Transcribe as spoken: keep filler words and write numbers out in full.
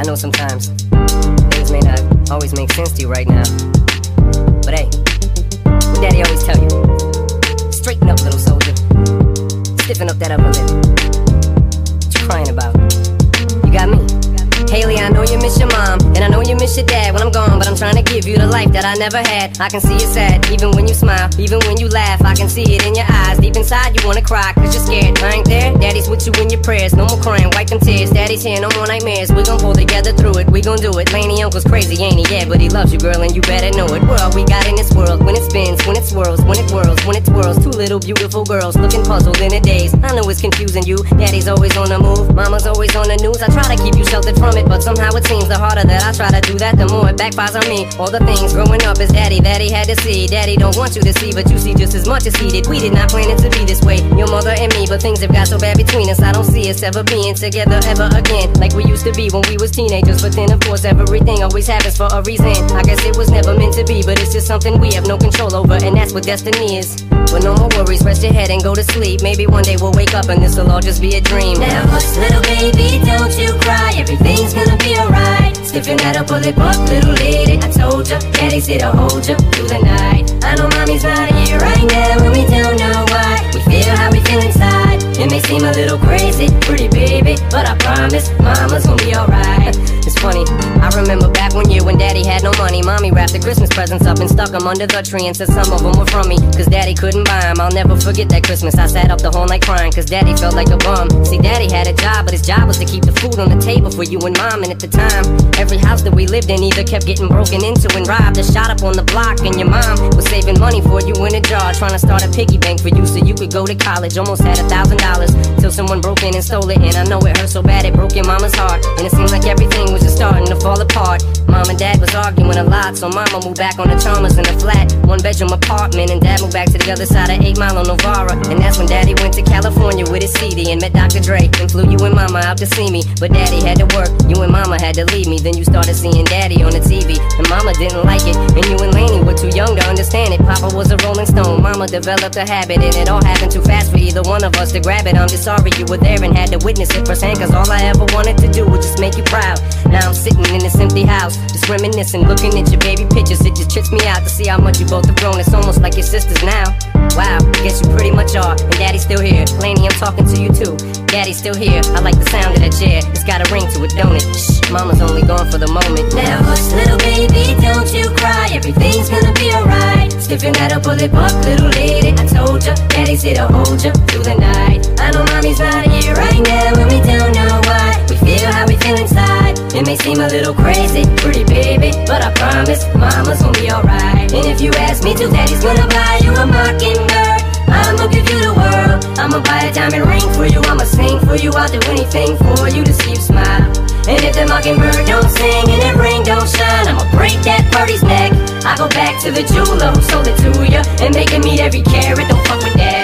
I know sometimes things may not always make sense to you right now, but hey, what Daddy always tell you: straighten up, little soldier. Stiffen up that upper lip. What you crying about? You got me. Haley, I know you miss your mom, and I know you miss your dad when I'm gone, but I'm trying to give you the life that I never had. I can see you sad, even when you smile, even when you laugh. I can see it in your eyes, deep inside you wanna cry, cause you're scared. I ain't there, Daddy's with you in your prayers. No more crying, wipe them tears. Daddy's here, no more nightmares. We gon' pull together through it, we gon' do it. Laney Uncle's crazy, ain't he? Yeah, but he loves you, girl, and you better know it. What all we got in this world, when it spins, when it swirls, when it whirls, when it twirls. Two little beautiful girls, looking puzzled in a daze. I know it's confusing you, Daddy's always on the move, Mama's always on the news. I try to keep you sheltered from it, but somehow it seems the harder that I try to do that, the more it backfires on me. All the things growing up is Daddy that he had to see. Daddy don't want you to see, but you see just as much as he did. We did not plan it to be this way, your mother and me, but things have got so bad between us. I don't see us ever being together ever again, like we used to be when we was teenagers. But then of course everything always happens for a reason. I guess it was never meant to be, but it's just something we have no control over, and that's what destiny is. But no more worries, rest your head and go to sleep. Maybe one day we'll wake up and this'll all just be a dream. Now hush, little baby, don't you cry, everything's gonna be alright. Stiffen that up, pull it up, little lady. I told ya, Daddy's here to hold ya through the night. I know Mommy's not here right now, and we don't know why. We feel how we feel inside. It may seem a little crazy, pretty baby, but I promise Mama's gonna be alright. It's funny, I remember back one year when Daddy had no money. Mommy wrapped the Christmas presents up and stuck them under the tree and said some of them were from me, cause Daddy couldn't buy them. I'll never forget that Christmas. I sat up the whole night crying, cause Daddy felt like a bum. See, Daddy had a job, but his job was to keep the food on the table for you and Mom. And at the time, every house that we lived in either kept getting broken into and robbed or shot up on the block. And your mom was saving money for you in a jar, trying to start a piggy bank for you so you could go to college. Almost had a thousand dollars till someone broke in and stole it. And I know it hurt so bad it broke your mama's heart, and it seemed like everything was just starting to fall apart. Mom and Dad was arguing a lot, so Mama moved back on the Chalmers in a flat, one bedroom apartment, and Dad moved back to the other side of eight Mile on Novara. And that's when Daddy went to California with his C D and met Doctor Dre and flew you and Mama out to see me. But Daddy had to work, you and Mama had to leave me. Then you started seeing Daddy on the T V, and Mama didn't like it, and you and Laney were too young to understand it. Papa was a Rolling Stone, Mama developed a habit, and it all happened too fast for either one of us to grab it. I'm just sorry you were there and had to witness it firsthand, cause all I ever wanted to do was just make you proud. Now I'm sitting in this empty house, just reminiscing, looking at your baby pictures. It just trips me out to see how much you both have grown. It's almost like your sisters now. Wow, guess you pretty much are. And Daddy's still here. Laney, I'm talking to you too. Daddy's still here. I like the sound of that chair. It's got a ring to it, don't it? Shh, Mama's only gone for the moment. Now hush, little baby, don't you cry, everything's gonna be alright. Stiffen that up, pull it up, little lady. I told ya, Daddy's here to hold ya through the night. I know Mommy's not here right now, and we don't know why. We feel how we feel inside. It may seem a little crazy, pretty baby, but I promise Mama's gonna be alright. And if you ask me to, Daddy's gonna buy you a mockingbird. I'ma give you the world, I'ma buy a diamond ring for you, I'ma sing for you, I'll do anything for you to see you smile. And if the mockingbird don't sing and that ring don't shine, I'ma break that birdie's neck. I go back to the jeweler who sold it to ya and make him eat every carat, don't fuck with that.